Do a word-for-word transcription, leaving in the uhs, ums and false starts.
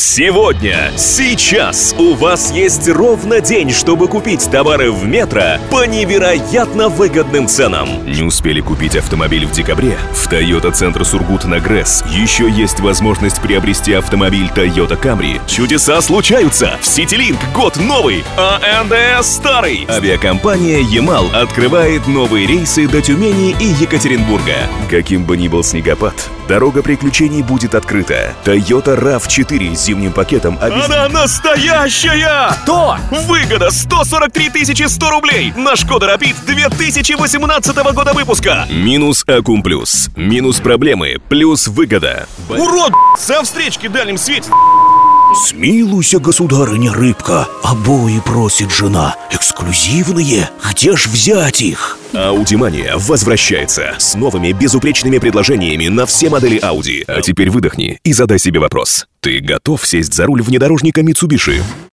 Сегодня, сейчас у вас есть ровно день, чтобы купить товары в Метро по невероятно выгодным ценам. Не успели купить автомобиль в декабре? В Toyota Центр Сургут на ГРЭС еще есть возможность приобрести автомобиль Toyota Camry. Чудеса случаются! В Ситилинк год новый, а эн дэ эс старый. Авиакомпания Ямал открывает новые рейсы до Тюмени и Екатеринбурга. Каким бы ни был снегопад, дорога приключений будет открыта. Toyota рав четыре с зимним пакетом обез... Она настоящая! Кто? Выгода сто сорок три тысячи сто рублей на Шкода Рапид две тысячи восемнадцатого года выпуска. Минус Аккум Плюс. Минус проблемы, плюс выгода. Урод, со встречки дальним свете. Смилуйся, государыня рыбка, обои просит жена. Эксклюзивные, где ж взять их? Audi Mania возвращается с новыми безупречными предложениями на все модели Audi. А теперь выдохни и задай себе вопрос. Ты готов сесть за руль внедорожника Mitsubishi?